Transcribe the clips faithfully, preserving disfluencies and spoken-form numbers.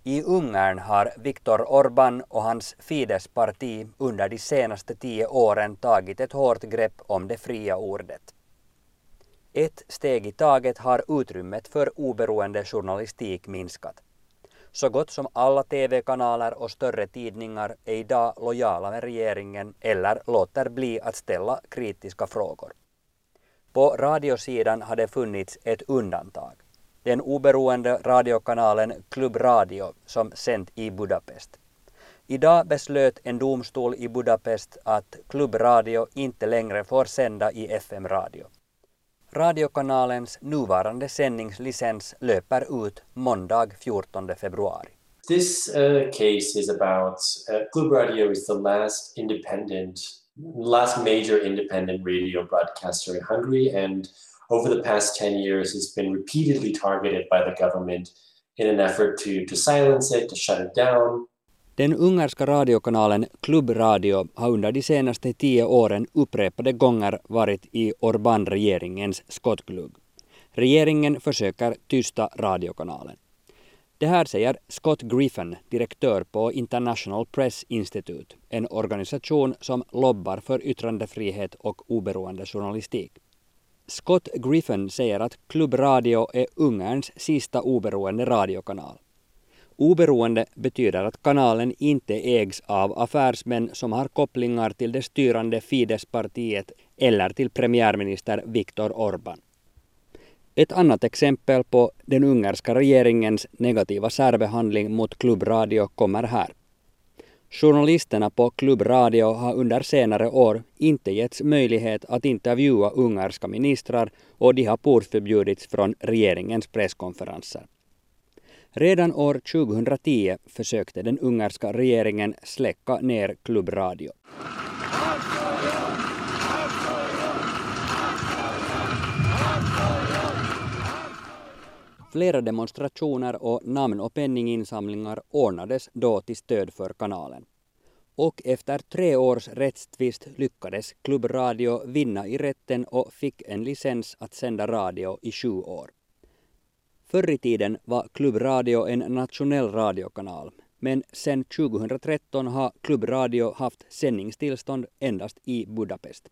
I Ungern har Viktor Orbán och hans Fidesz-parti under de senaste tio åren tagit ett hårt grepp om det fria ordet. Ett steg i taget har utrymmet för oberoende journalistik minskat. Så gott som alla tv-kanaler och större tidningar är idag lojala med regeringen eller låter bli att ställa kritiska frågor. På radiosidan har det funnits ett undantag. Den oberoende radiokanalen Klub Radio som sänt i Budapest. Idag beslöt en domstol i Budapest att Klub Radio inte längre får sända i F M-radio. Radiokanalens nuvarande sändningslicens löper ut måndag fjortonde februari. This uh, case is about uh, Klub Radio is the last independent, last major independent radio broadcaster in Hungary, and over the past ten years it's been repeatedly targeted by the government in an effort to, to silence it, to shut it down. Den ungerska radiokanalen Klub Radio har under de senaste tio åren upprepade gånger varit i Orbán-regeringens skottglugg. Regeringen försöker tysta radiokanalen. Det här säger Scott Griffin, direktör på International Press Institute, en organisation som lobbar för yttrandefrihet och oberoende journalistik. Scott Griffin säger att Klub Radio är Ungerns sista oberoende radiokanal. Oberoende betyder att kanalen inte ägs av affärsmän som har kopplingar till det styrande Fidesz-partiet eller till premiärminister Viktor Orbán. Ett annat exempel på den ungerska regeringens negativa särbehandling mot Klub Radio kommer här. Journalisterna på Klub Radio har under senare år inte getts möjlighet att intervjua ungerska ministrar och de har portförbjudits från regeringens presskonferenser. Redan år tjugohundratio försökte den ungerska regeringen släcka ner Klub Radio. Flera demonstrationer och namn- och penninginsamlingar ordnades då till stöd för kanalen. Och efter tre års rättstvist lyckades Klub Radio vinna i rätten och fick en licens att sända radio i sju år. Förr i tiden var Klub Radio en nationell radiokanal, men sedan tjugohundratretton har Klub Radio haft sändningstillstånd endast i Budapest.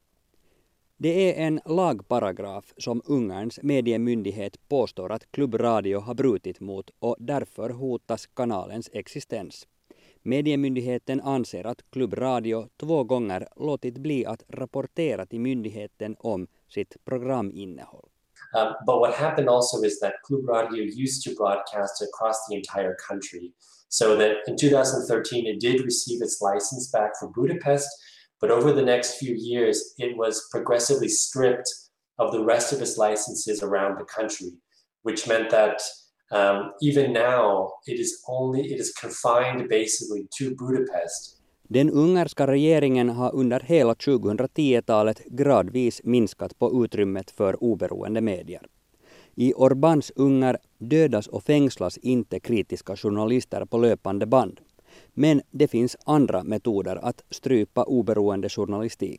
Det är en lagparagraf som Ungerns mediemyndighet påstår att Klub Radio har brutit mot och därför hotas kanalens existens. Mediemyndigheten anser att Klub Radio två gånger låtit bli att rapportera till myndigheten om sitt programinnehåll. Um, but what happened also is that Klub Radio used to broadcast across the entire country. So that in two thousand thirteen it did receive its license back for Budapest, but over the next few years it was progressively stripped of the rest of its licenses around the country, which meant that um, even now it is only it is confined basically to Budapest. Den ungerska regeringen har under hela tjugohundratio-talet gradvis minskat på utrymmet för oberoende medier. I Orbáns Ungern dödas och fängslas inte kritiska journalister på löpande band. Men det finns andra metoder att strypa oberoende journalistik.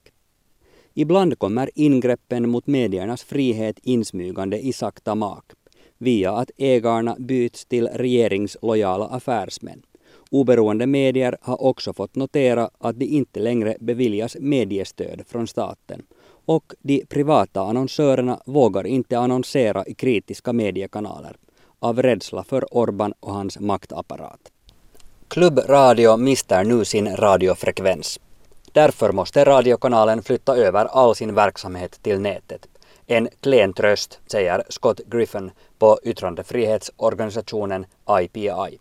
Ibland kommer ingreppen mot mediernas frihet insmygande i sakta mak, via att ägarna byts till regeringslojala affärsmän. Oberoende medier har också fått notera att de inte längre beviljas mediestöd från staten och de privata annonsörerna vågar inte annonsera i kritiska mediekanaler av rädsla för Orbán och hans maktapparat. Klub Radio mister nu sin radiofrekvens. Därför måste radiokanalen flytta över all sin verksamhet till nätet. En klen tröst, säger Scott Griffin på yttrandefrihetsorganisationen I P I.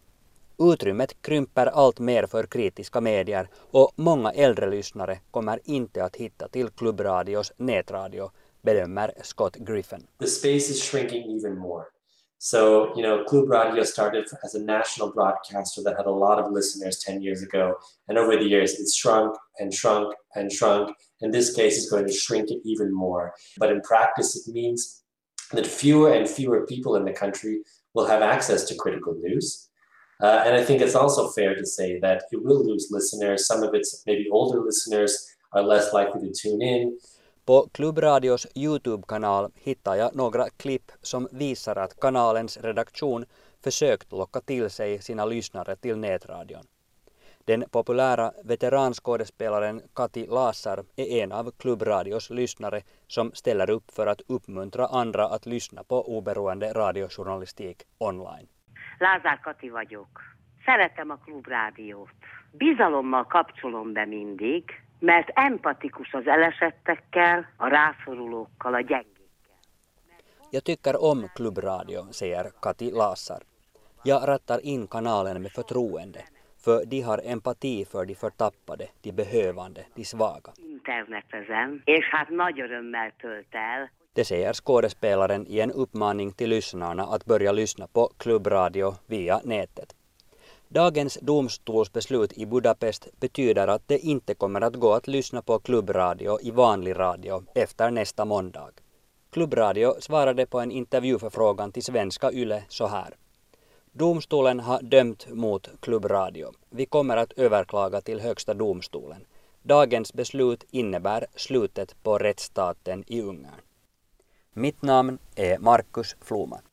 Utrymmet krymper allt mer för kritiska medier och många äldre lyssnare kommer inte att hitta till Klub Radios nätradio, bedömer Scott Griffin. The space is shrinking even more. So, you know, Klub Radio started as a national broadcaster that had a lot of listeners ten years ago, and over the years it's shrunk and shrunk and shrunk, and this case is going to shrink it even more. But in practice it means that fewer and fewer people in the country will have access to critical news. Uh, and I think it's also fair to say that it will lose listeners. Some of its maybe older listeners are less likely to tune in. På Klub Radios YouTube-kanal hittar jag några klipp som visar att kanalens redaktion försökt locka till sig sina lyssnare till nätradion. Den populära veteranskådespelaren Kati Larsar är en av Klubbradios lyssnare som ställer upp för att uppmuntra andra att lyssna på oberoende radiojournalistik online. Lázár Kati vagyok. Szeretem a Klubrádiót. Bizalommal kapcsolom be mindig, mert empatikus az elesettekkel, a rászorulókkal, a gyengékkel. Jag tycker om Klubbradio, säger Kati Larsar. Jag rattar in kanalen med förtroende, för de har empati för de förtappade, de behövande, de svaga. Internetezem, és hát nagy örömmel tölt el. Det säger skådespelaren i en uppmaning till lyssnarna att börja lyssna på Klubbradio via nätet. Dagens domstolsbeslut i Budapest betyder att det inte kommer att gå att lyssna på Klubbradio i vanlig radio efter nästa måndag. Klubbradio svarade på en intervjuförfrågan till Svenska Yle så här. Domstolen har dömt mot Klubbradio. Vi kommer att överklaga till högsta domstolen. Dagens beslut innebär slutet på rättsstaten i Ungern. Mitt namn är Markus Floman.